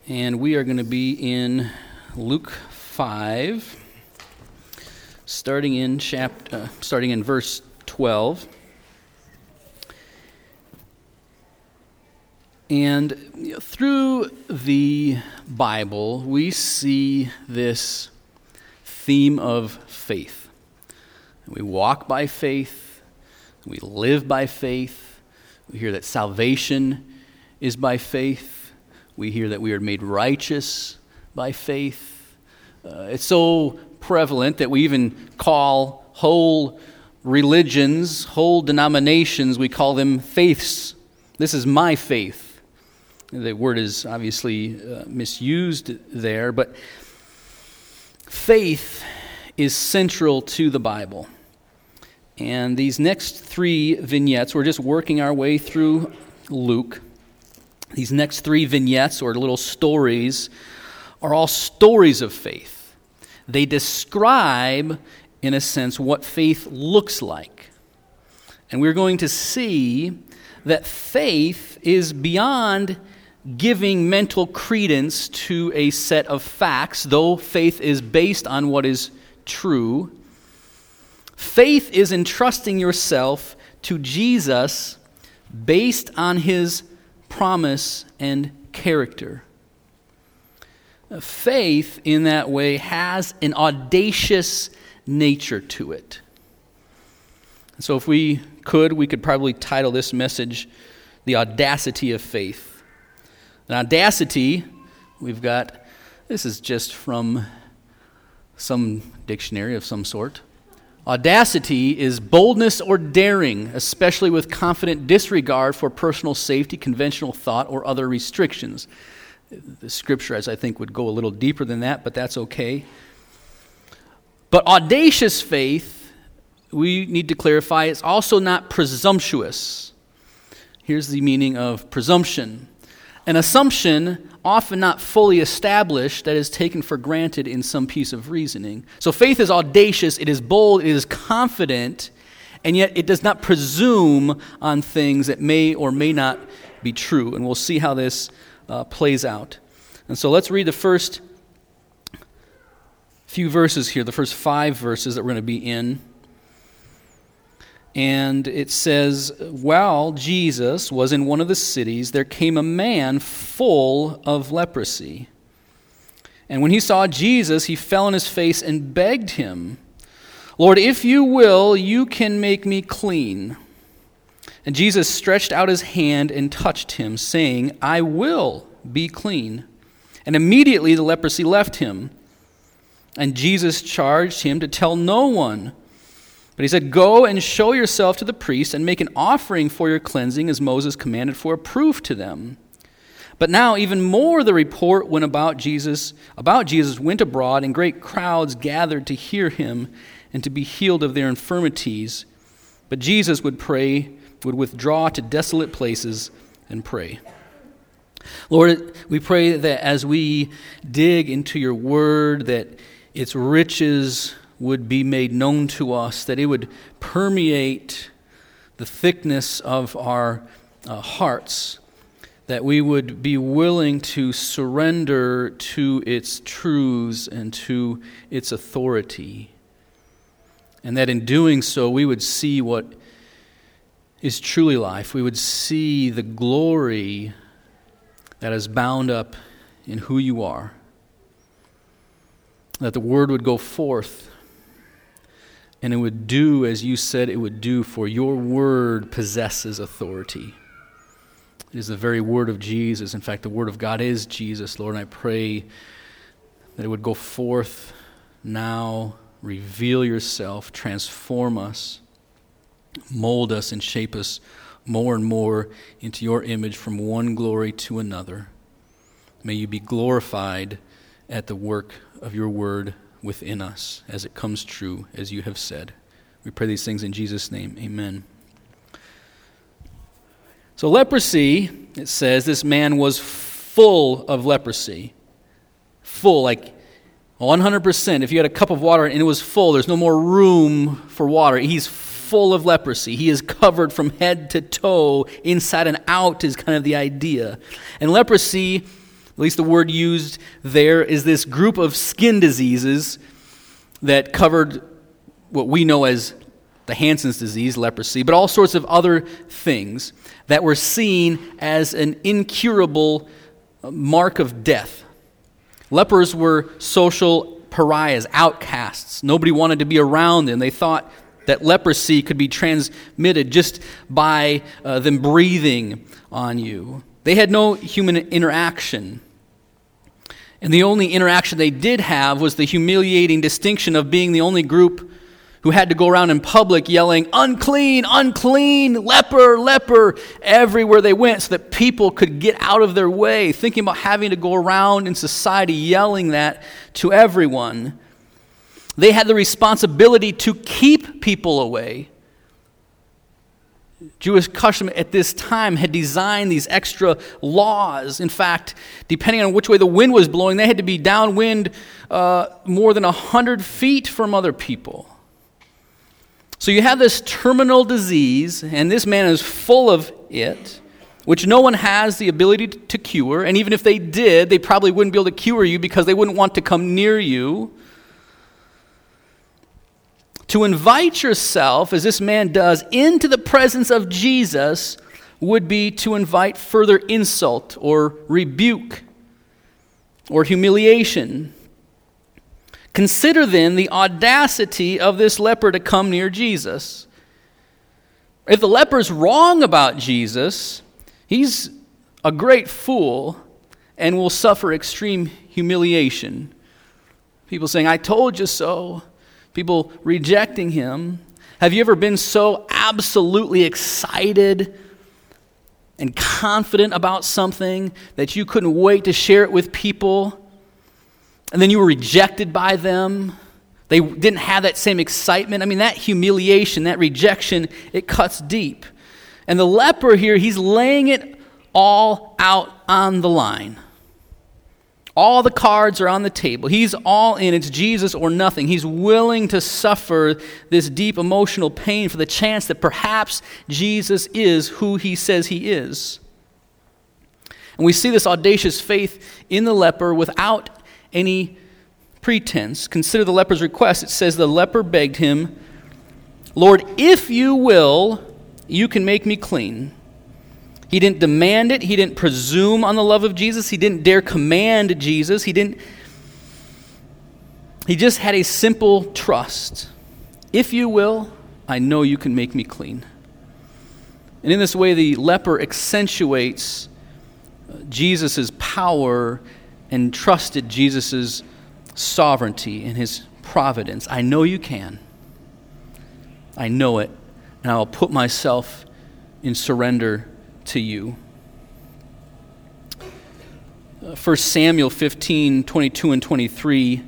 and we are going to be in Luke 5, starting in verse 12. And through the Bible, we see this theme of faith. We walk by faith. We live by faith. We hear that salvation is by faith. We hear that we are made righteous by faith. It's so prevalent that we even call whole religions, whole denominations, we call them faiths. This is my faith. The word is obviously misused there, but faith is central to the Bible. And these next three vignettes, we're just working our way through Luke. These next three vignettes, or little stories, are all stories of faith. They describe, in a sense, what faith looks like. And we're going to see that faith is beyond giving mental credence to a set of facts, though faith is based on what is true. Faith is entrusting yourself to Jesus based on his promise and character. Faith, in that way, has an audacious nature to it. So if we could probably title this message, The Audacity of Faith. And audacity, this is just from some dictionary of some sort. Audacity is boldness or daring, especially with confident disregard for personal safety, conventional thought, or other restrictions. The scripture, as I think, would go a little deeper than that, but that's okay. But audacious faith, we need to clarify, is also not presumptuous. Here's the meaning of presumption. An assumption often not fully established that is taken for granted in some piece of reasoning. So faith is audacious, it is bold, it is confident, and yet it does not presume on things that may or may not be true. And we'll see how this plays out. And so let's read the first few verses here, the first 5 verses that we're going to be in. And it says, while Jesus was in one of the cities, there came a man full of leprosy. And when he saw Jesus, he fell on his face and begged him, Lord, if you will, you can make me clean. And Jesus stretched out his hand and touched him, saying, I will be clean. And immediately the leprosy left him. And Jesus charged him to tell no one. But he said, go and show yourself to the priest and make an offering for your cleansing as Moses commanded for a proof to them. But now even more the report went about Jesus went abroad, and great crowds gathered to hear him and to be healed of their infirmities. But Jesus would withdraw to desolate places and pray. Lord, we pray that as we dig into your word, that its riches would be made known to us, that it would permeate the thickness of our hearts, that we would be willing to surrender to its truths and to its authority, and that in doing so we would see what is truly life. We would see the glory that is bound up in who you are, that the word would go forth and it would do as you said it would do, for your word possesses authority. It is the very word of Jesus. In fact, the word of God is Jesus, Lord, and I pray that it would go forth now, reveal yourself, transform us, mold us, and shape us more and more into your image from one glory to another. May you be glorified at the work of your word within us as it comes true, as you have said. We pray these things in Jesus' name. Amen. So leprosy, it says, this man was full of leprosy. Full, like 100%. If you had a cup of water and it was full, there's no more room for water. He's full of leprosy. He is covered from head to toe, inside and out is kind of the idea. And leprosy, At least the word used there is this group of skin diseases that covered what we know as the Hansen's disease, leprosy, but all sorts of other things that were seen as an incurable mark of death. Lepers were social pariahs, outcasts. Nobody wanted to be around them. They thought that leprosy could be transmitted just by them breathing on you. They had no human interaction. And the only interaction they did have was the humiliating distinction of being the only group who had to go around in public yelling, "Unclean, unclean, leper, leper," everywhere they went so that people could get out of their way, thinking about having to go around in society yelling that to everyone. They had the responsibility to keep people away. Jewish custom at this time had designed these extra laws. In fact, depending on which way the wind was blowing, they had to be downwind more than 100 feet from other people. So you have this terminal disease, and this man is full of it, which no one has the ability to cure. And even if they did, they probably wouldn't be able to cure you because they wouldn't want to come near you. To invite yourself, as this man does, into the presence of Jesus would be to invite further insult or rebuke or humiliation. Consider then the audacity of this leper to come near Jesus. If the leper's wrong about Jesus, he's a great fool and will suffer extreme humiliation. People saying, "I told you so." People rejecting him. Have you ever been so absolutely excited and confident about something that you couldn't wait to share it with people, and then you were rejected by them? They didn't have that same excitement. I mean, that humiliation, that rejection, it cuts deep. And the leper here, he's laying it all out on the line. All the cards are on the table. He's all in. It's Jesus or nothing. He's willing to suffer this deep emotional pain for the chance that perhaps Jesus is who he says he is. And we see this audacious faith in the leper without any pretense. Consider the leper's request. It says the leper begged him, "Lord, if you will, you can make me clean." He didn't demand it. He didn't presume on the love of Jesus. He didn't dare command Jesus. He just had a simple trust. If you will, I know you can make me clean. And in this way, the leper accentuates Jesus' power and trusted Jesus' sovereignty and his providence. I know you can. I know it. And I'll put myself in surrender to you. 1 Samuel 15, 22 and 23,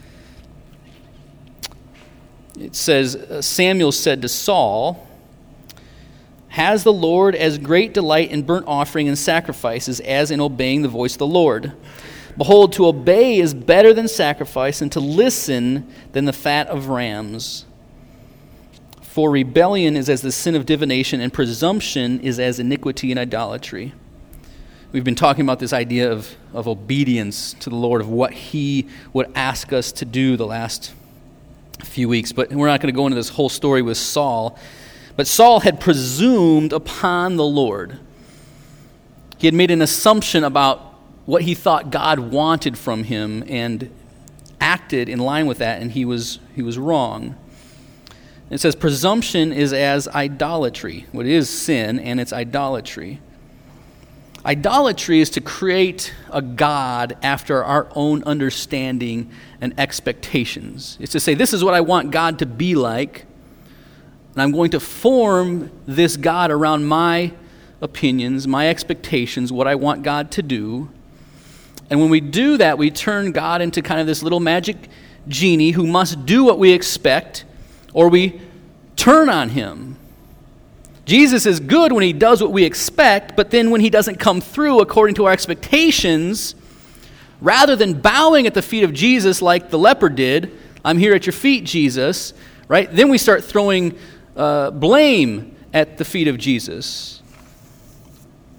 it says, Samuel said to Saul, "Has the Lord as great delight in burnt offering and sacrifices as in obeying the voice of the Lord? Behold, to obey is better than sacrifice, and to listen than the fat of rams. For rebellion is as the sin of divination, and presumption is as iniquity and idolatry." We've been talking about this idea of obedience to the Lord, of what he would ask us to do the last few weeks. But we're not going to go into this whole story with Saul. But Saul had presumed upon the Lord. He had made an assumption about what he thought God wanted from him and acted in line with that, and he was wrong. It says presumption is as idolatry. Well, it is sin, and it's idolatry. Idolatry is to create a God after our own understanding and expectations. It's to say, this is what I want God to be like, and I'm going to form this God around my opinions, my expectations, what I want God to do. And when we do that, we turn God into kind of this little magic genie who must do what we expect, or we turn on him. Jesus is good when he does what we expect, but then when he doesn't come through according to our expectations, rather than bowing at the feet of Jesus like the leper did, "I'm here at your feet, Jesus," right? Then we start throwing blame at the feet of Jesus.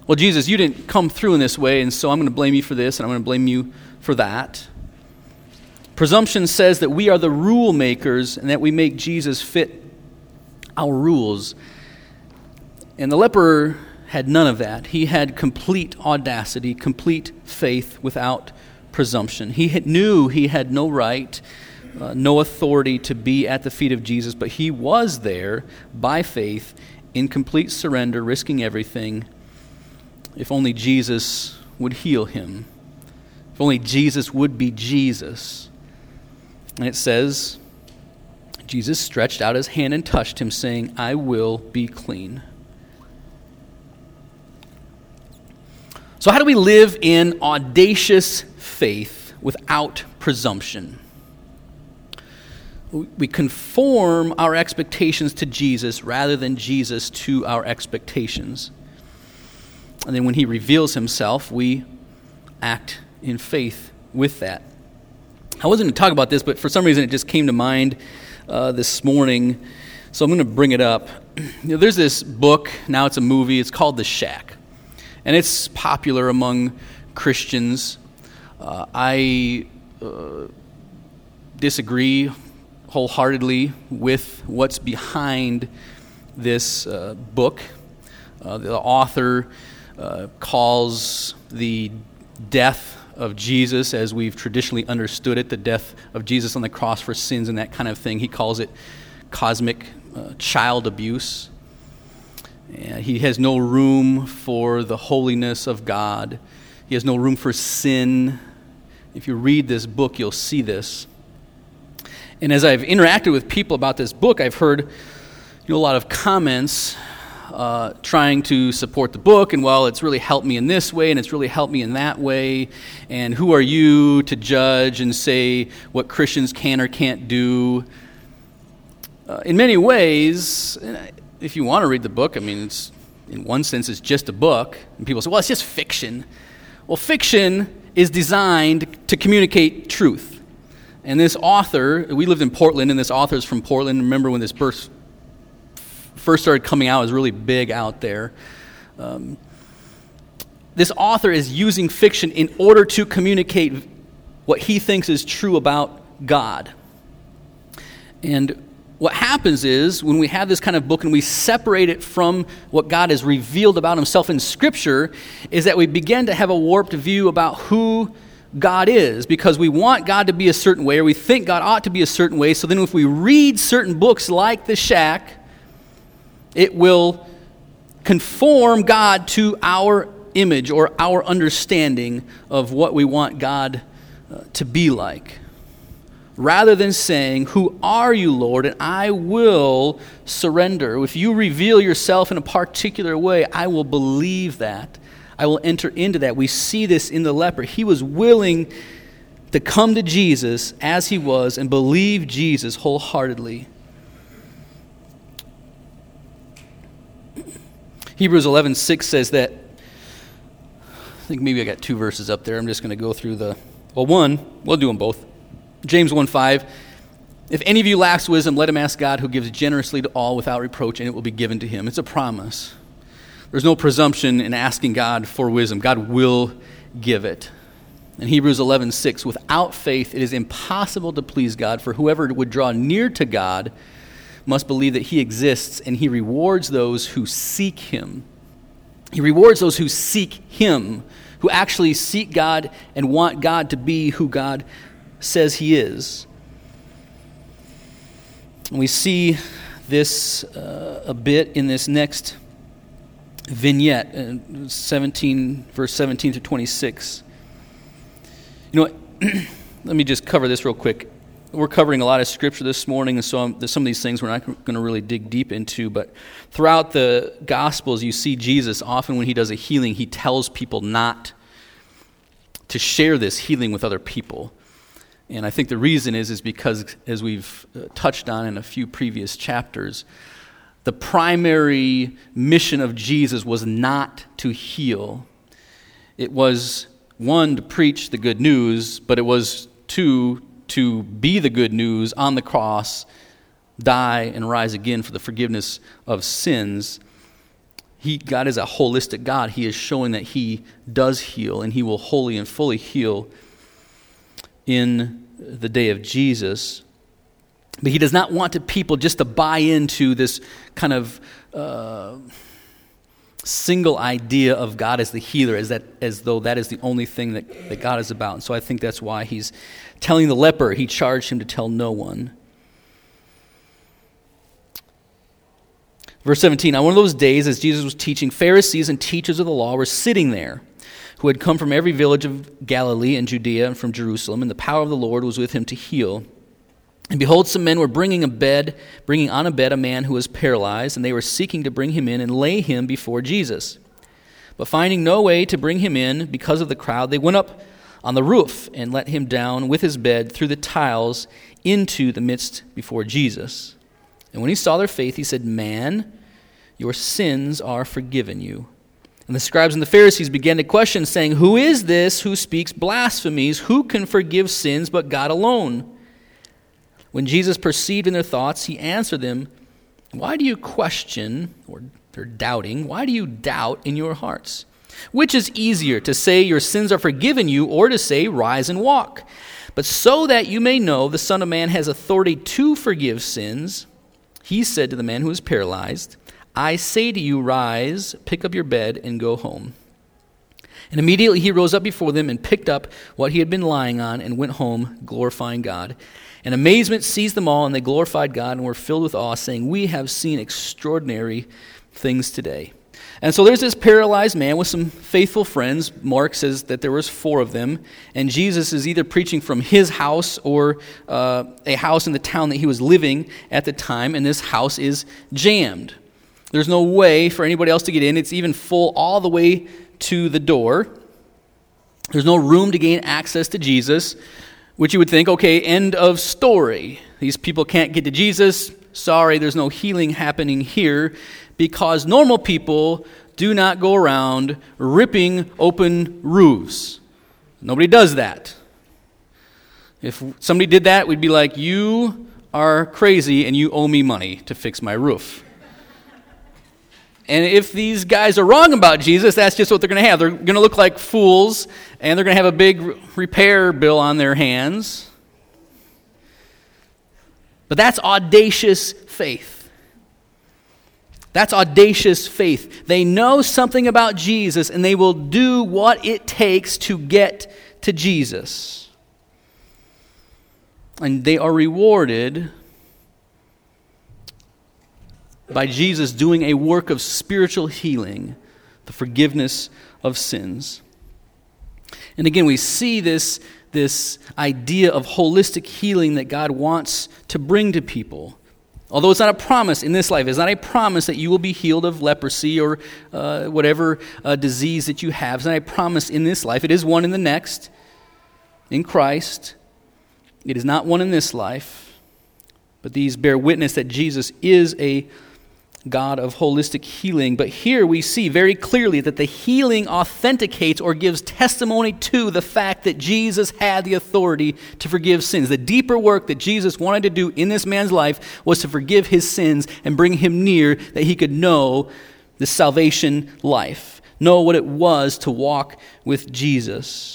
well, Jesus, you didn't come through in this way, and so I'm going to blame you for this, and I'm going to blame you for that. Presumption says that we are the rule makers and that we make Jesus fit our rules. And the leper had none of that. He had complete audacity, complete faith without presumption. He knew he had no right, no authority to be at the feet of Jesus, but he was there by faith in complete surrender, risking everything. If only Jesus would heal him. If only Jesus would be Jesus. And it says, Jesus stretched out his hand and touched him, saying, I will be clean. So how do we live in audacious faith without presumption? We conform our expectations to Jesus rather than Jesus to our expectations. And then when he reveals himself, we act in faith with that. I wasn't going to talk about this, but for some reason it just came to mind this morning, so I'm going to bring it up. There's this book, now it's a movie, it's called The Shack. And it's popular among Christians. I disagree wholeheartedly with what's behind this book. The author calls the death of Jesus, as we've traditionally understood it, the death of Jesus on the cross for sins and that kind of thing. He calls it cosmic child abuse. He has no room for the holiness of God. He has no room for sin. If you read this book, you'll see this. And as I've interacted with people about this book, I've heard a lot of comments trying to support the book, and well, it's really helped me in this way, and it's really helped me in that way, and who are you to judge and say what Christians can or can't do? In many ways, if you want to read the book, I mean, it's in one sense, it's just a book. And people say, well, it's just fiction. Well, fiction is designed to communicate truth. And this author, we lived in Portland, and this author is from Portland. Remember when this first started coming out, it was really big out there. This author is using fiction in order to communicate what he thinks is true about God. And what happens is, when we have this kind of book and we separate it from what God has revealed about himself in Scripture, is that we begin to have a warped view about who God is, because we want God to be a certain way, or we think God ought to be a certain way. So then if we read certain books like The Shack, it will conform God to our image or our understanding of what we want God to be like. Rather than saying, who are you, Lord, and I will surrender. If you reveal yourself in a particular way, I will believe that. I will enter into that. We see this in the leper. He was willing to come to Jesus as he was and believe Jesus wholeheartedly. Hebrews 11:6 says that, I think maybe I got two verses up there. I'm just going to go through one. We'll do them both. James 1:5, if any of you lacks wisdom, let him ask God, who gives generously to all without reproach, and it will be given to him. It's a promise. There's no presumption in asking God for wisdom. God will give it. In Hebrews 11:6, without faith it is impossible to please God, for whoever would draw near to God must believe that he exists, and he rewards those who seek him. He rewards those who seek him, who actually seek God and want God to be who God says he is. And we see this a bit in this next vignette, verse 17 to 26. You know what? Let me just cover this real quick. We're covering a lot of scripture this morning, and so some of these things we're not going to really dig deep into, but throughout the Gospels, you see Jesus, often when he does a healing, he tells people not to share this healing with other people. And I think the reason is because, as we've touched on in a few previous chapters, the primary mission of Jesus was not to heal. It was, one, to preach the good news, but it was, two, to be the good news on the cross, die and rise again for the forgiveness of sins. God is a holistic God. He is showing that he does heal, and he will wholly and fully heal in the day of Jesus. But he does not want the people just to buy into this kind of single idea of God as the healer, as though that is the only thing that God is about. And so I think that's why he's telling the leper, he charged him to tell no one. Verse 17, on one of those days, as Jesus was teaching, Pharisees and teachers of the law were sitting there, who had come from every village of Galilee and Judea and from Jerusalem, and the power of the Lord was with him to heal. And behold, some men were bringing on a bed a man who was paralyzed, and they were seeking to bring him in and lay him before Jesus. But finding no way to bring him in because of the crowd, they went up on the roof and let him down with his bed through the tiles into the midst before Jesus. And when he saw their faith, he said, "Man, your sins are forgiven you." And the scribes and the Pharisees began to question, saying, "Who is this who speaks blasphemies? Who can forgive sins but God alone?" When Jesus perceived in their thoughts, he answered them, "Why do you question, or they're doubting, why do you doubt in your hearts? Which is easier, to say your sins are forgiven you, or to say rise and walk? But so that you may know the Son of Man has authority to forgive sins," he said to the man who was paralyzed, "I say to you, rise, pick up your bed, and go home." And immediately he rose up before them and picked up what he had been lying on and went home, glorifying God. And amazement seized them all, and they glorified God and were filled with awe, saying, "We have seen extraordinary things today." And so there's this paralyzed man with some faithful friends. Mark says that there was 4 of them, and Jesus is either preaching from his house or a house in the town that he was living at the time, and this house is jammed. There's no way for anybody else to get in. It's even full all the way to the door. There's no room to gain access to Jesus, which you would think, okay, end of story. These people can't get to Jesus. Sorry, there's no healing happening here, because normal people do not go around ripping open roofs. Nobody does that. If somebody did that, we'd be like, "You are crazy and you owe me money to fix my roof." And if these guys are wrong about Jesus, that's just what they're going to have. They're going to look like fools, and they're going to have a big repair bill on their hands. But that's audacious faith. That's audacious faith. They know something about Jesus, and they will do what it takes to get to Jesus. And they are rewarded by Jesus doing a work of spiritual healing, the forgiveness of sins. And again, we see this idea of holistic healing that God wants to bring to people. Although it's not a promise in this life, it's not a promise that you will be healed of leprosy or whatever disease that you have. It's not a promise in this life. It is one in the next, in Christ. It is not one in this life. But these bear witness that Jesus is a God of holistic healing. But here we see very clearly that the healing authenticates or gives testimony to the fact that Jesus had the authority to forgive sins. The deeper work that Jesus wanted to do in this man's life was to forgive his sins and bring him near, that he could know the salvation life, know what it was to walk with Jesus.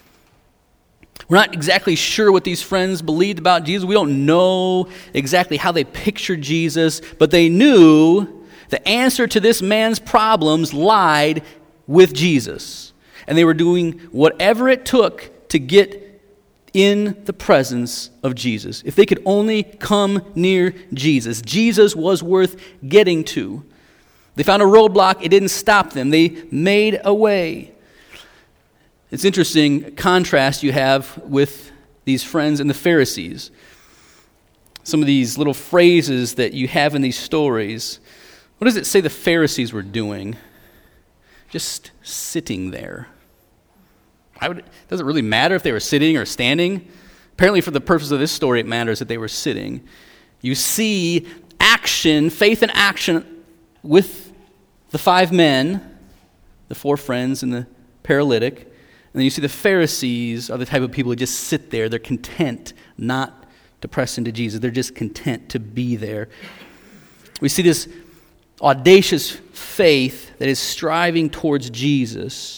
We're not exactly sure what these friends believed about Jesus. We don't know exactly how they pictured Jesus, but they knew the answer to this man's problems lied with Jesus. And they were doing whatever it took to get in the presence of Jesus. If they could only come near Jesus. Jesus was worth getting to. They found a roadblock. It didn't stop them. They made a way. It's interesting contrast you have with these friends and the Pharisees. Some of these little phrases that you have in these stories. What does it say the Pharisees were doing? Just sitting there. Does it really matter if they were sitting or standing? Apparently for the purpose of this story, it matters that they were sitting. You see action, faith in action with the 5 men, the 4 friends and the paralytic. And then you see the Pharisees are the type of people who just sit there. They're content not to press into Jesus. They're just content to be there. We see this audacious faith that is striving towards Jesus.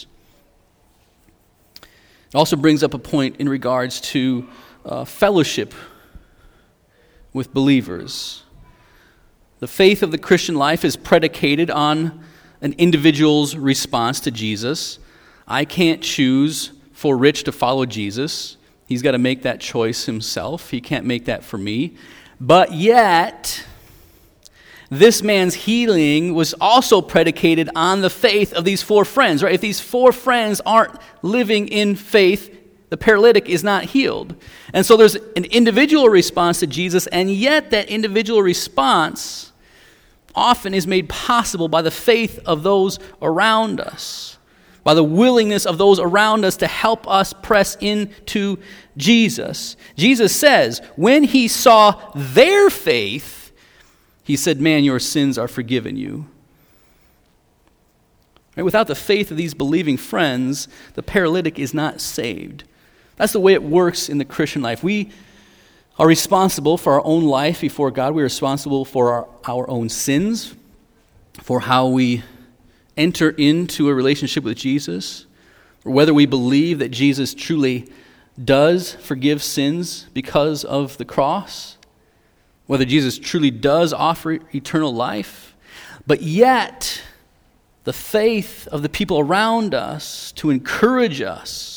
It also brings up a point in regards to fellowship with believers. The faith of the Christian life is predicated on an individual's response to Jesus. I can't choose for Rich to follow Jesus. He's got to make that choice himself. He can't make that for me. But yet, this man's healing was also predicated on the faith of these four friends, right? If these four friends aren't living in faith, the paralytic is not healed. And so there's an individual response to Jesus, and yet that individual response often is made possible by the faith of those around us, by the willingness of those around us to help us press into Jesus. Jesus says, when he saw their faith, he said, man, your sins are forgiven you. Right? Without the faith of these believing friends, the paralytic is not saved. That's the way it works in the Christian life. We are responsible for our own life before God. We are responsible for our own sins, for how we enter into a relationship with Jesus, or whether we believe that Jesus truly does forgive sins because of the cross, whether Jesus truly does offer eternal life. But yet, the faith of the people around us to encourage us,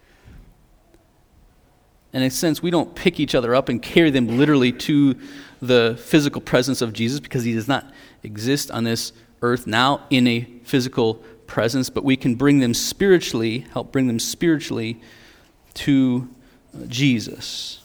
and in a sense, we don't pick each other up and carry them literally to the physical presence of Jesus because he does not exist on this earth now in a physical presence, but we can bring them spiritually, help bring them spiritually to Jesus.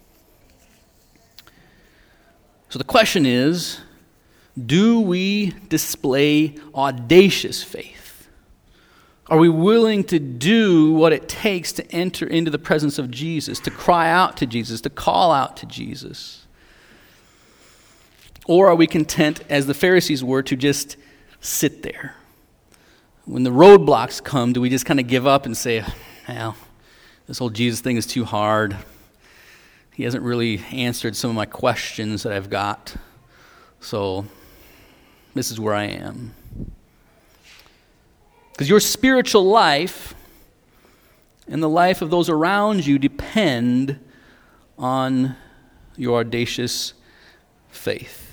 So the question is, do we display audacious faith? Are we willing to do what it takes to enter into the presence of Jesus, to cry out to Jesus, to call out to Jesus? Or are we content, as the Pharisees were, to just sit there? When the roadblocks come, do we just kind of give up and say, well, this whole Jesus thing is too hard. He hasn't really answered some of my questions that I've got. So this is where I am. Because your spiritual life and the life of those around you depend on your audacious faith.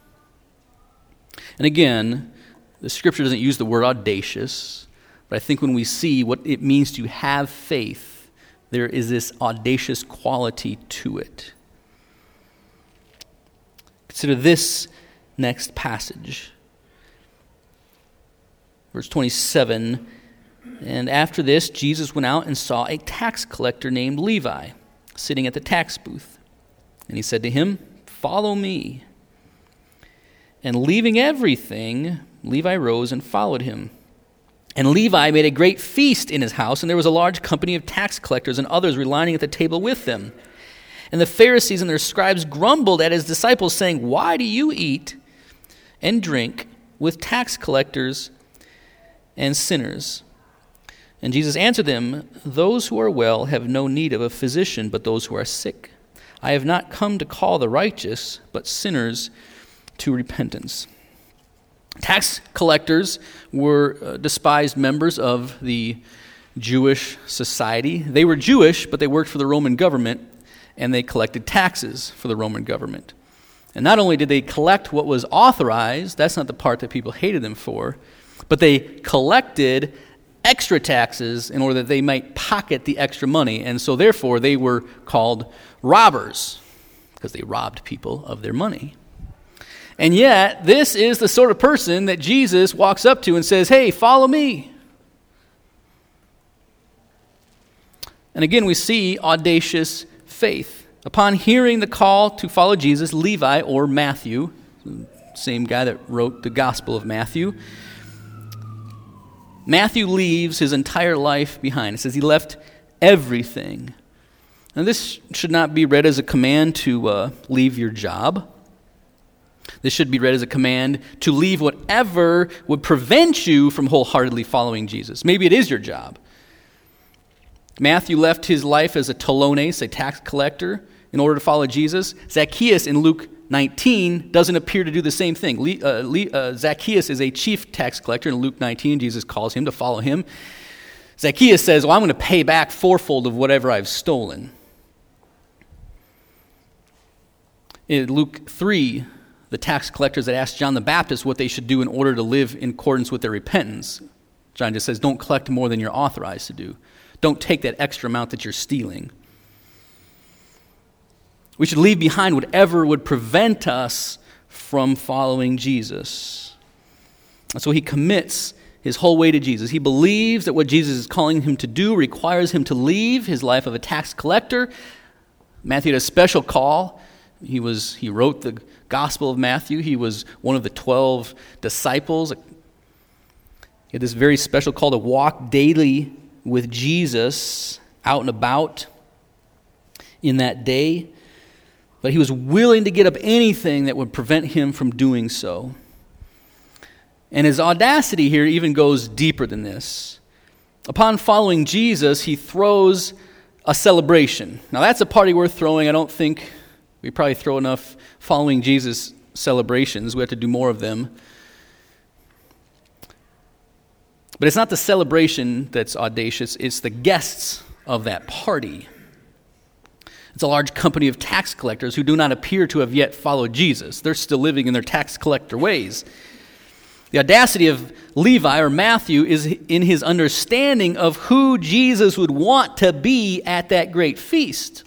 And again, the scripture doesn't use the word audacious, but I think when we see what it means to have faith, there is this audacious quality to it. Consider this next passage. Verse 27, and after this, Jesus went out and saw a tax collector named Levi sitting at the tax booth. And he said to him, follow me. And leaving everything, Levi rose and followed him. And Levi made a great feast in his house, and there was a large company of tax collectors and others reclining at the table with them. And the Pharisees and their scribes grumbled at his disciples, saying, why do you eat and drink with tax collectors and sinners? And Jesus answered them, those who are well have no need of a physician, but those who are sick. I have not come to call the righteous, but sinners to repentance. Tax collectors were despised members of the Jewish society. They were Jewish, but they worked for the Roman government, and they collected taxes for the Roman government. And not only did they collect what was authorized, that's not the part that people hated them for, but they collected extra taxes in order that they might pocket the extra money. And so therefore they were called robbers because they robbed people of their money. And yet this is the sort of person that Jesus walks up to and says, hey, follow me. And again we see audacious faith. Upon hearing the call to follow Jesus, Levi, or Matthew, same guy that wrote the Gospel of Matthew leaves his entire life behind. It says he left everything. Now this should not be read as a command to leave your job. This should be read as a command to leave whatever would prevent you from wholeheartedly following Jesus. Maybe it is your job. Matthew left his life as a tolones, a tax collector, in order to follow Jesus. Zacchaeus in Luke 19 doesn't appear to do the same thing. Zacchaeus is a chief tax collector in Luke 19. Jesus calls him to follow him. Zacchaeus says, well, I'm going to pay back fourfold of whatever I've stolen. In Luke 3, the tax collectors had asked John the Baptist what they should do in order to live in accordance with their repentance. John just says, don't collect more than you're authorized to do. Don't take that extra amount that you're stealing. We should leave behind whatever would prevent us from following Jesus. And so he commits his whole way to Jesus. He believes that what Jesus is calling him to do requires him to leave his life of a tax collector. Matthew had a special call. He wrote the Gospel of Matthew. He was one of the 12 disciples. He had this very special call to walk daily with Jesus out and about in that day. But he was willing to give up anything that would prevent him from doing so. And his audacity here even goes deeper than this. Upon following Jesus, he throws a celebration. Now that's a party worth throwing. I don't think we probably throw enough following Jesus celebrations. We have to do more of them. But it's not the celebration that's audacious. It's the guests of that party. It's a large company of tax collectors who do not appear to have yet followed Jesus. They're still living in their tax collector ways. The audacity of Levi or Matthew is in his understanding of who Jesus would want to be at that great feast.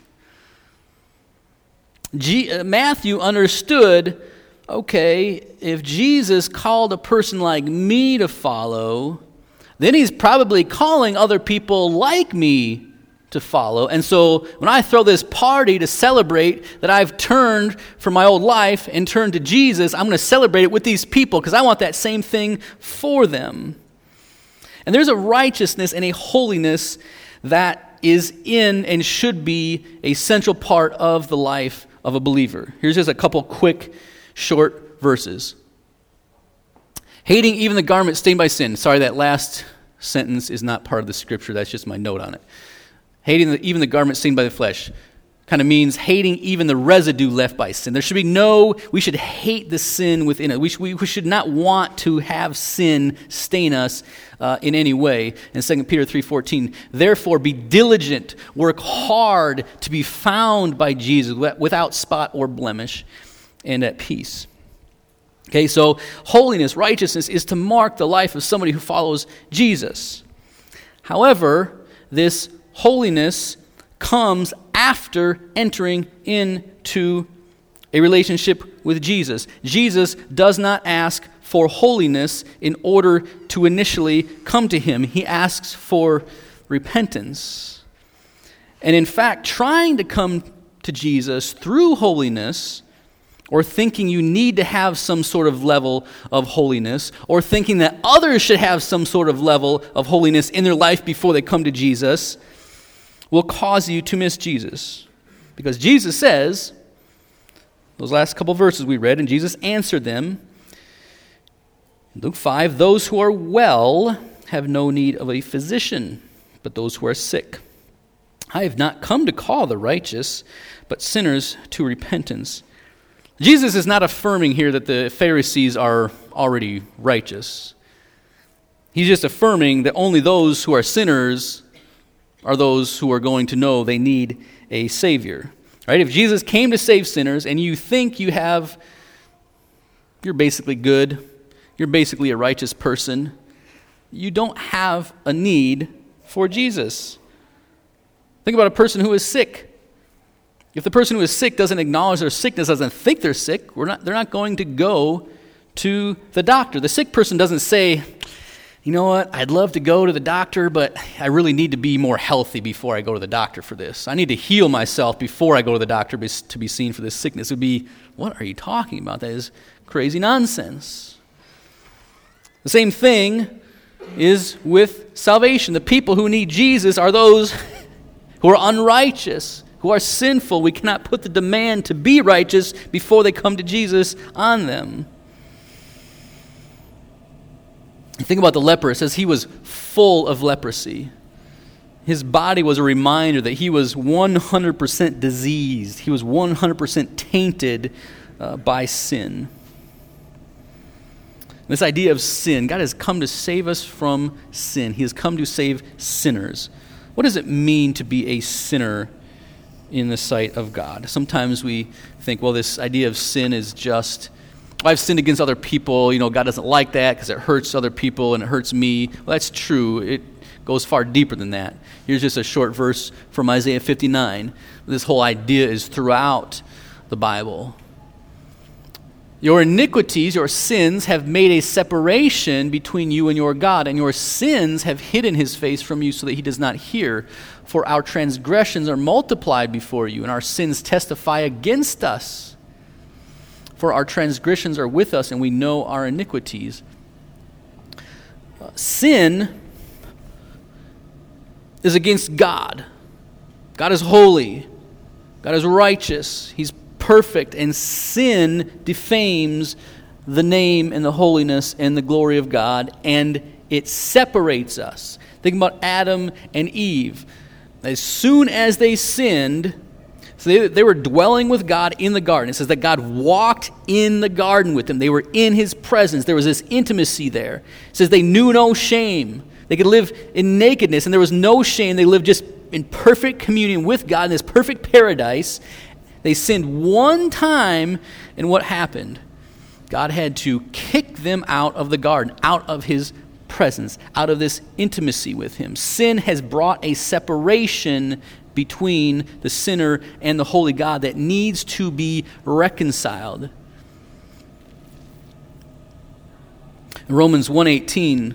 Matthew understood, okay, if Jesus called a person like me to follow, then he's probably calling other people like me to follow. And so when I throw this party to celebrate that I've turned from my old life and turned to Jesus, I'm going to celebrate it with these people because I want that same thing for them. And there's a righteousness and a holiness that is in and should be a central part of the life of a believer. Here's just a couple quick, short verses. Hating even the garment stained by sin. Sorry, that last sentence is not part of the scripture. That's just my note on it. Hating even the garment stained by the flesh kind of means hating even the residue left by sin. We should hate the sin within it. We should not want to have sin stain us in any way. In 2 Peter 3:14, therefore be diligent, work hard to be found by Jesus without spot or blemish and at peace. Okay, so holiness, righteousness is to mark the life of somebody who follows Jesus. However, this holiness comes after entering into a relationship with Jesus. Jesus does not ask for holiness in order to initially come to him. He asks for repentance. And in fact, trying to come to Jesus through holiness, or thinking you need to have some sort of level of holiness, or thinking that others should have some sort of level of holiness in their life before they come to Jesus, will cause you to miss Jesus. Because Jesus says, those last couple verses we read, and Jesus answered them, Luke 5, those who are well have no need of a physician, but those who are sick. I have not come to call the righteous, but sinners to repentance. Jesus is not affirming here that the Pharisees are already righteous. He's just affirming that only those who are sinners are those who are going to know they need a Savior. Right? If Jesus came to save sinners and you think you're basically good, you're basically a righteous person, you don't have a need for Jesus. Think about a person who is sick. If the person who is sick doesn't acknowledge their sickness, doesn't think they're sick, they're not going to go to the doctor. The sick person doesn't say, you know what, I'd love to go to the doctor, but I really need to be more healthy before I go to the doctor for this. I need to heal myself before I go to the doctor to be seen for this sickness. It would be, what are you talking about? That is crazy nonsense. The same thing is with salvation. The people who need Jesus are those who are unrighteous, who are sinful. We cannot put the demand to be righteous before they come to Jesus on them. Think about the leper. It says he was full of leprosy. His body was a reminder that he was 100% diseased. He was 100% tainted by sin. This idea of sin, God has come to save us from sin. He has come to save sinners. What does it mean to be a sinner in the sight of God? Sometimes we think, well, this idea of sin is just, I've sinned against other people. God doesn't like that because it hurts other people and it hurts me. Well, that's true. It goes far deeper than that. Here's just a short verse from Isaiah 59. This whole idea is throughout the Bible. Your iniquities, your sins, have made a separation between you and your God, and your sins have hidden his face from you so that he does not hear. For our transgressions are multiplied before you, and our sins testify against us. For our transgressions are with us, and we know our iniquities. Sin is against God. God is holy. God is righteous. He's perfect, and sin defames the name and the holiness and the glory of God, and it separates us. Think about Adam and Eve. As soon as they sinned, so they were dwelling with God in the garden. It says that God walked in the garden with them. They were in his presence. There was this intimacy there. It says they knew no shame. They could live in nakedness, and there was no shame. They lived just in perfect communion with God in this perfect paradise. They sinned one time, and what happened? God had to kick them out of the garden, out of his presence, out of this intimacy with him. Sin has brought a separation between the sinner and the holy God that needs to be reconciled. In Romans 1:18,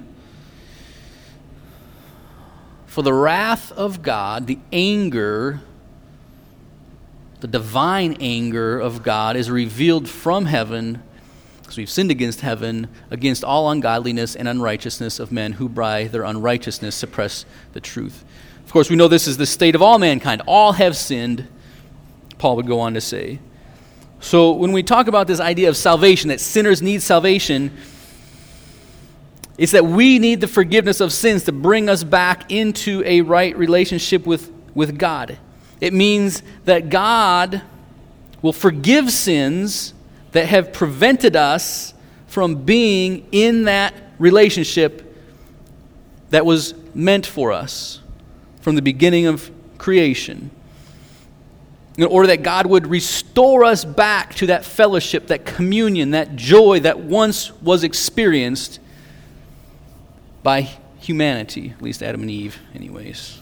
for the wrath of God, the anger, the divine anger of God is revealed from heaven, because we've sinned against heaven, against all ungodliness and unrighteousness of men who by their unrighteousness suppress the truth. Of course, we know this is the state of all mankind. All have sinned, Paul would go on to say. So when we talk about this idea of salvation, that sinners need salvation, it's that we need the forgiveness of sins to bring us back into a right relationship with God. It means that God will forgive sins that have prevented us from being in that relationship that was meant for us from the beginning of creation. In order that God would restore us back to that fellowship, that communion, that joy that once was experienced by humanity, at least Adam and Eve anyways.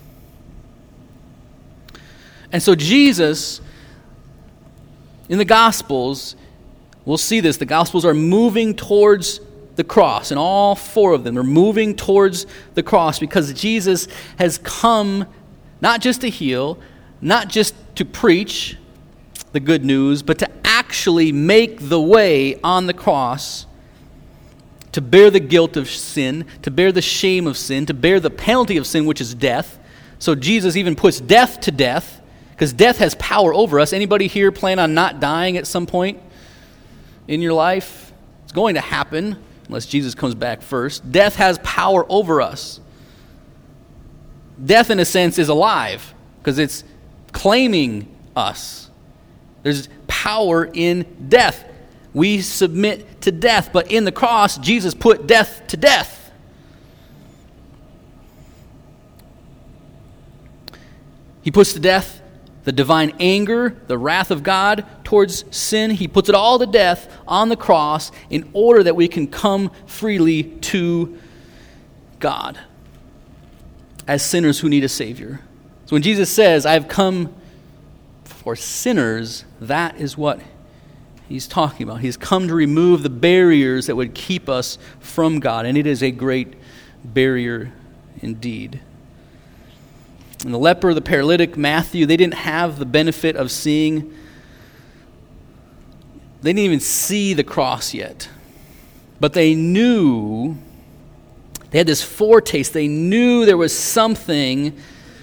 And so Jesus, in the Gospels, we'll see this. The Gospels are moving towards the cross, and all four of them are moving towards the cross because Jesus has come not just to heal, not just to preach the good news, but to actually make the way on the cross to bear the guilt of sin, to bear the shame of sin, to bear the penalty of sin, which is death. So Jesus even puts death to death, because death has power over us. Anybody here plan on not dying at some point in your life? It's going to happen, unless Jesus comes back first. Death has power over us. Death, in a sense, is alive, because it's claiming us. There's power in death. We submit to death, but in the cross, Jesus put death to death. He puts to death the divine anger, the wrath of God towards sin. He puts it all to death on the cross in order that we can come freely to God as sinners who need a Savior. So when Jesus says, I have come for sinners, that is what he's talking about. He's come to remove the barriers that would keep us from God, and it is a great barrier indeed. And the leper, the paralytic, Matthew, they didn't have the benefit of seeing. They didn't even see the cross yet. But they knew, they had this foretaste. They knew there was something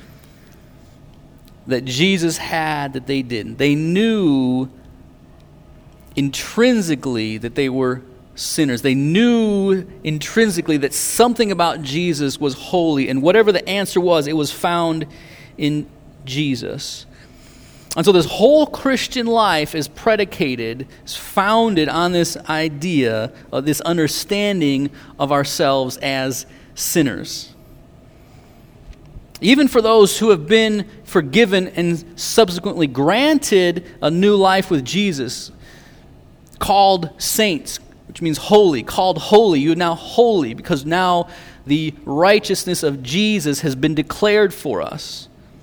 that Jesus had that they didn't. They knew intrinsically that they were sinners. They knew intrinsically that something about Jesus was holy, and whatever the answer was, it was found in Jesus. And so this whole Christian life is predicated, is founded on this idea of this understanding of ourselves as sinners. Even for those who have been forgiven and subsequently granted a new life with Jesus, called saints, which means holy, called holy, you are now holy because now the righteousness of Jesus has been declared for us.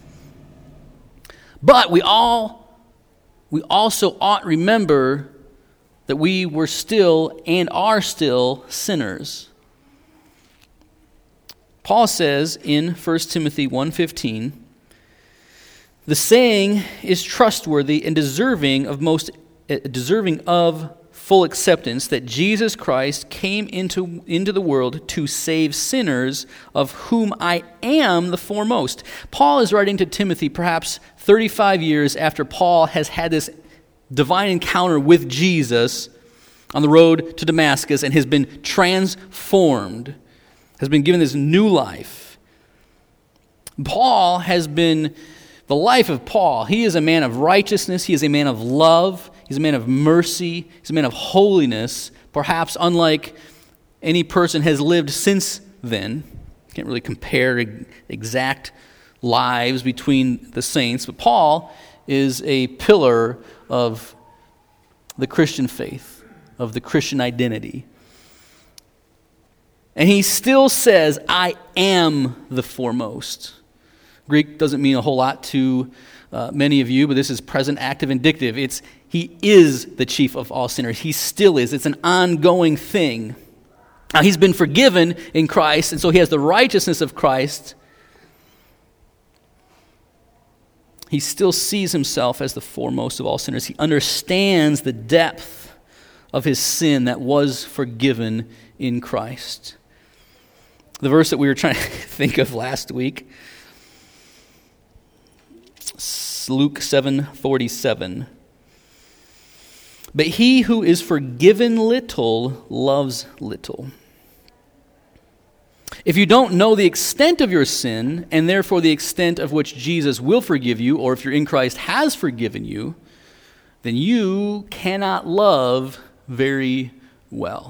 But we also ought to remember that we were still and are still sinners. Paul says in 1 Timothy 1:15, "The saying is trustworthy and deserving of full acceptance that Jesus Christ came into the world to save sinners, of whom I am the foremost." Paul is writing to Timothy perhaps 35 years after Paul has had this divine encounter with Jesus on the road to Damascus and has been transformed, has been given this new life. The life of Paul, he is a man of righteousness, he is a man of love, he's a man of mercy, he's a man of holiness, perhaps unlike any person has lived since then. Can't really compare exact lives between the saints, but Paul is a pillar of the Christian faith, of the Christian identity. And he still says, "I am the foremost." Greek doesn't mean a whole lot to many of you, but this is present active indicative. He is the chief of all sinners. He still is. It's an ongoing thing. Now, he's been forgiven in Christ, and so he has the righteousness of Christ. He still sees himself as the foremost of all sinners. He understands the depth of his sin that was forgiven in Christ. The verse that we were trying to think of last week, Luke 7:47. "But he who is forgiven little loves little." If you don't know the extent of your sin, and therefore the extent of which Jesus will forgive you, or if you're in Christ has forgiven you, then you cannot love very well.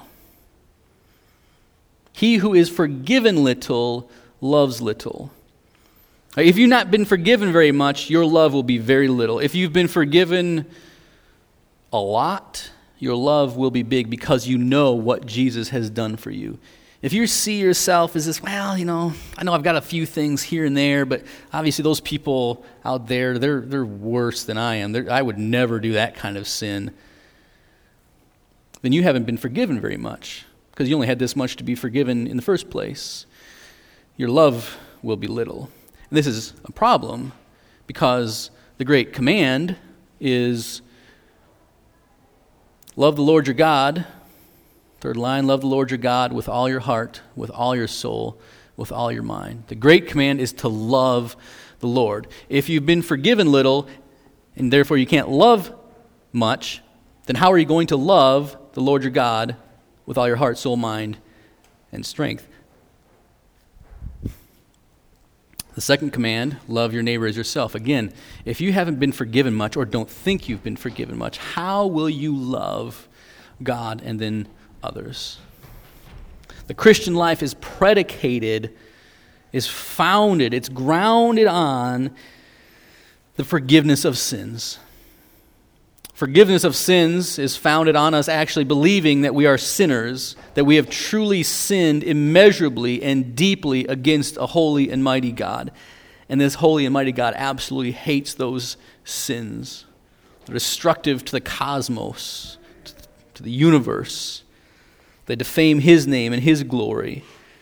He who is forgiven little loves little. If you've not been forgiven very much, your love will be very little. If you've been forgiven a lot, your love will be big because you know what Jesus has done for you. If you see yourself as this, well, I know I've got a few things here and there, but obviously those people out there, they're worse than I am. I would never do that kind of sin. Then you haven't been forgiven very much because you only had this much to be forgiven in the first place. Your love will be little. And this is a problem because the great command is love the Lord your God. Third line, love the Lord your God with all your heart, with all your soul, with all your mind. The great command is to love the Lord. If you've been forgiven little, and therefore you can't love much, then how are you going to love the Lord your God with all your heart, soul, mind, and strength? The second command, love your neighbor as yourself. Again, if you haven't been forgiven much or don't think you've been forgiven much, how will you love God and then others? The Christian life is predicated, is founded, it's grounded on the forgiveness of sins. Forgiveness of sins is founded on us actually believing that we are sinners, that we have truly sinned immeasurably and deeply against a holy and mighty God. And this holy and mighty God absolutely hates those sins. They're destructive to the cosmos, to the universe. They defame his name and his glory.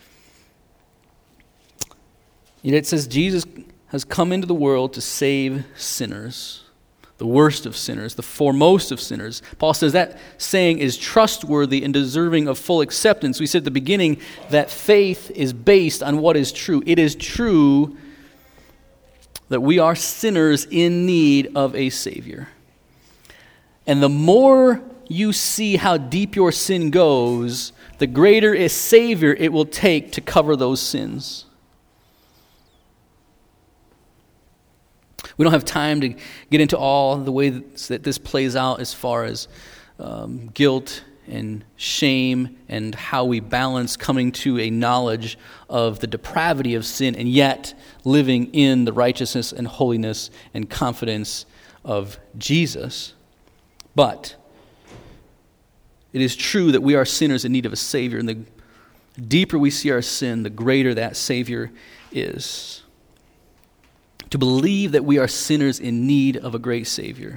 Yet it says Jesus has come into the world to save sinners. The worst of sinners, the foremost of sinners. Paul says that saying is trustworthy and deserving of full acceptance. We said at the beginning that faith is based on what is true. It is true that we are sinners in need of a Savior. And the more you see how deep your sin goes, the greater a Savior it will take to cover those sins. We don't have time to get into all the way that this plays out as far as guilt and shame and how we balance coming to a knowledge of the depravity of sin and yet living in the righteousness and holiness and confidence of Jesus. But it is true that we are sinners in need of a Savior, and the deeper we see our sin, the greater that Savior is. To believe that we are sinners in need of a great Savior.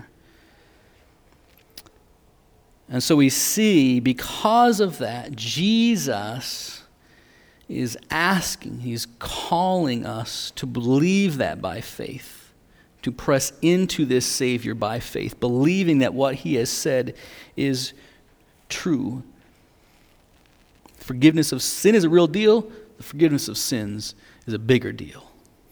And so we see, because of that, Jesus is asking, he's calling us to believe that by faith, to press into this Savior by faith, believing that what he has said is true. Forgiveness of sin is a real deal. The forgiveness of sins is a bigger deal.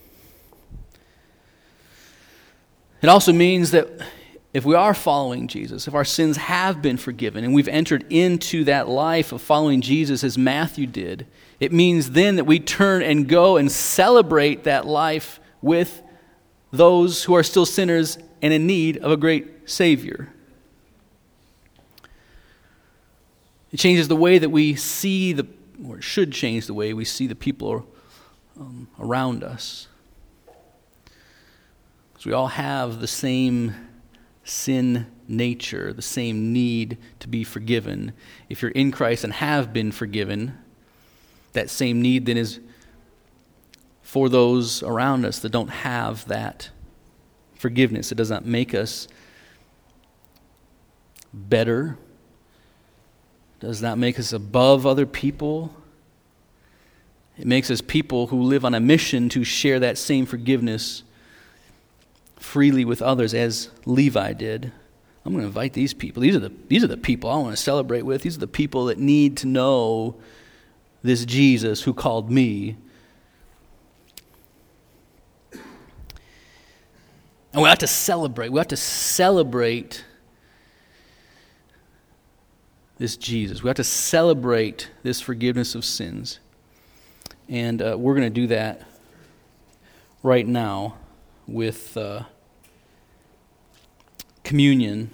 It also means that if we are following Jesus, if our sins have been forgiven and we've entered into that life of following Jesus as Matthew did, it means then that we turn and go and celebrate that life with those who are still sinners and in need of a great Savior. It changes the way that we see or it should change the way we see the people around us. Because we all have the same sin nature, the same need to be forgiven. If you're in Christ and have been forgiven, that same need then is for those around us that don't have that forgiveness. It does not make us better. It does not make us above other people. It makes us people who live on a mission to share that same forgiveness freely with others as Levi did. I'm going to invite these people. These are the people I want to celebrate with. These are the people that need to know this Jesus who called me. And we have to celebrate. We have to celebrate this Jesus. We have to celebrate this forgiveness of sins. And we're going to do that right now with communion.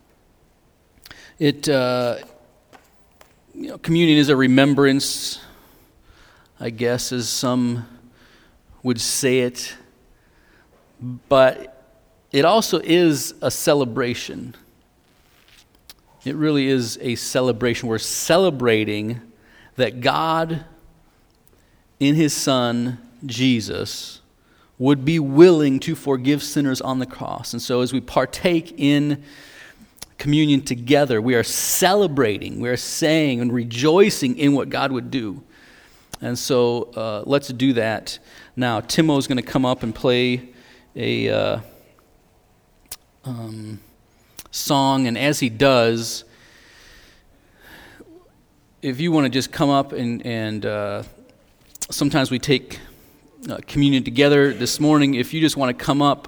Communion is a remembrance, I guess, as some would say it, but it also is a celebration. It really is a celebration. We're celebrating that God, in his Son, Jesus, would be willing to forgive sinners on the cross. And so as we partake in communion together, we are celebrating, we are saying and rejoicing in what God would do. And so let's do that now. Timo is going to come up and play a song, and as he does, if you want to just come up and sometimes we take communion together. This morning, if you just want to come up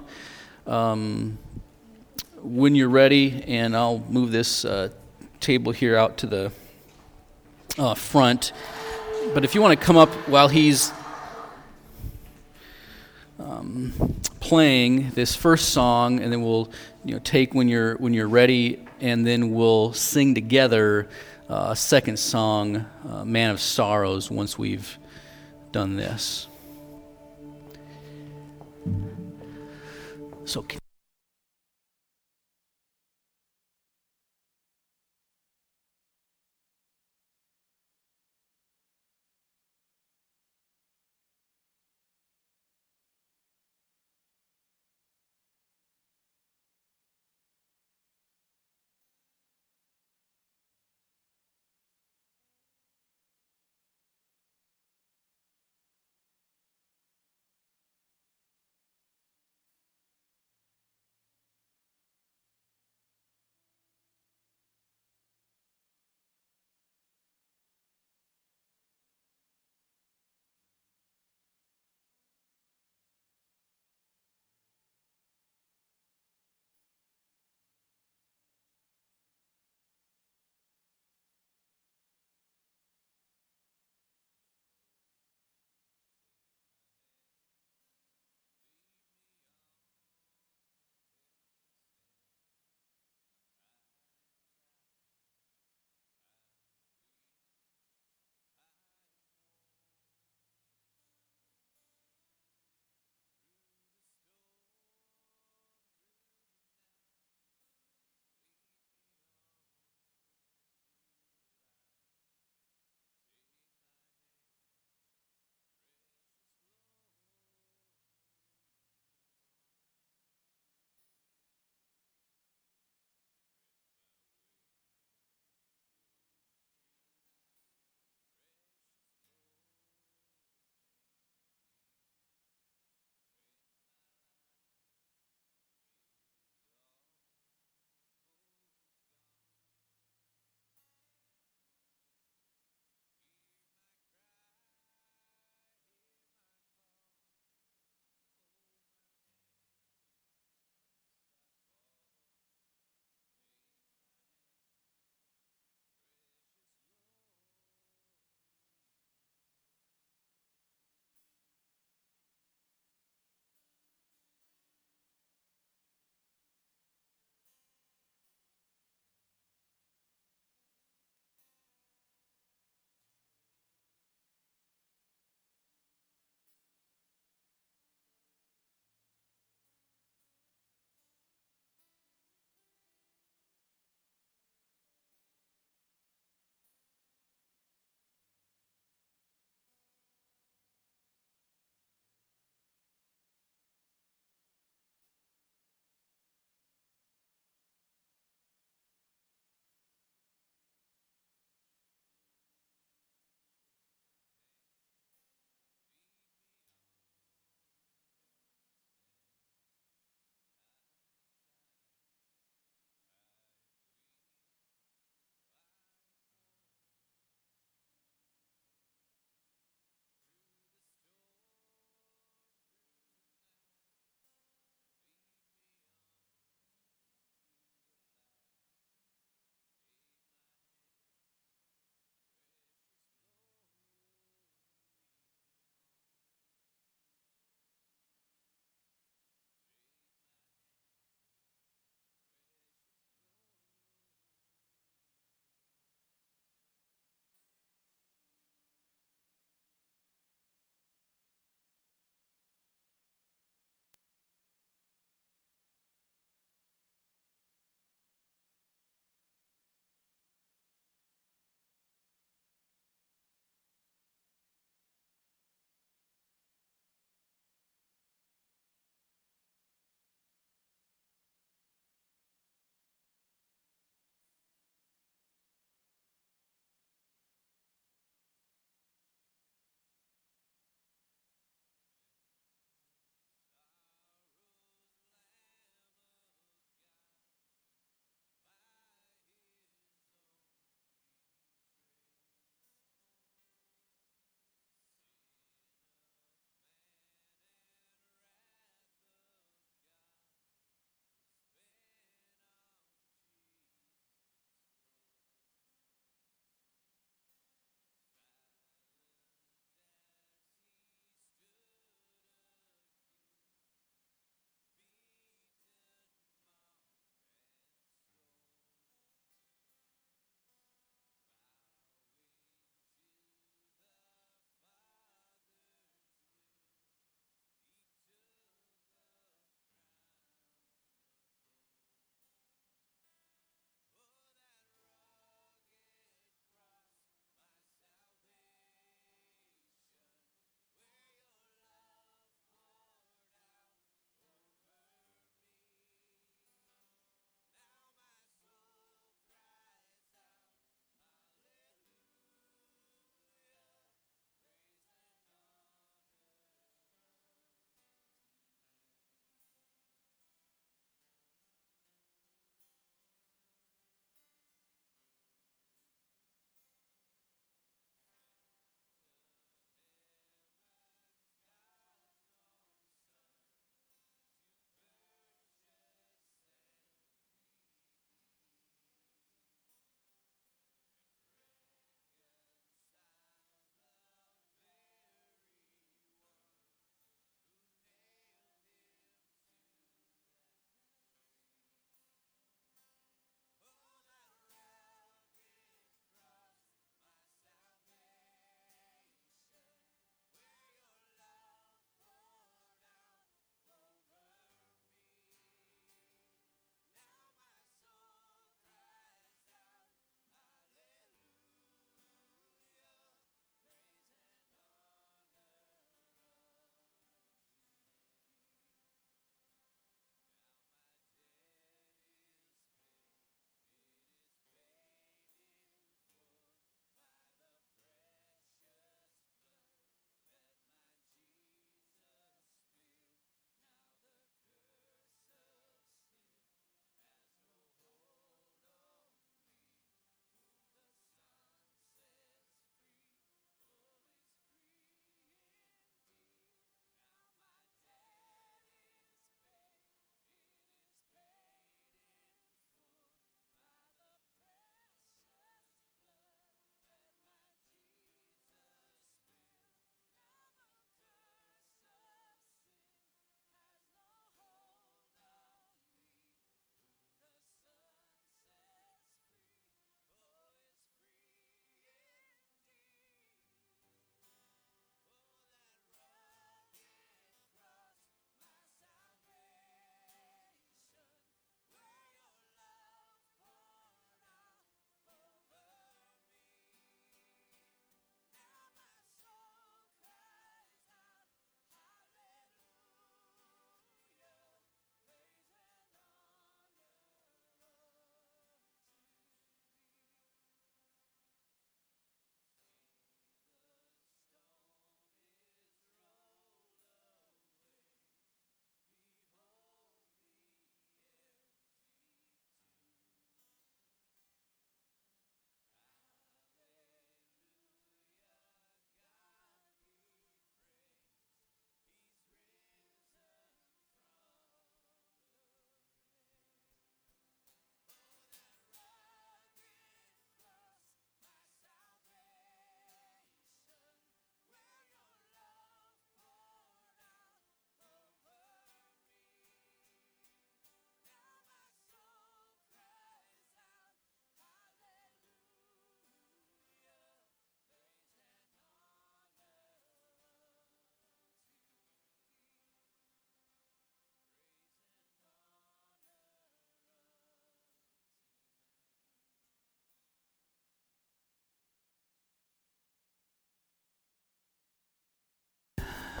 when you're ready, and I'll move this table here out to the front. But if you want to come up while he's playing this first song, and then we'll take when you're ready, and then we'll sing together a second song, Man of Sorrows, once we've done this. So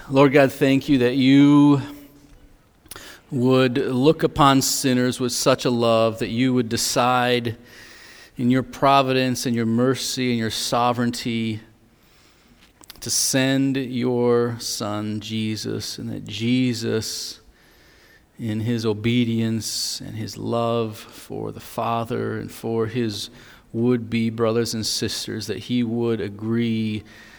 Lord God, thank you that you would look upon sinners with such a love, that you would decide in your providence and your mercy and your sovereignty to send your Son, Jesus, and that Jesus, in his obedience and his love for the Father and for his would-be brothers and sisters, that he would agree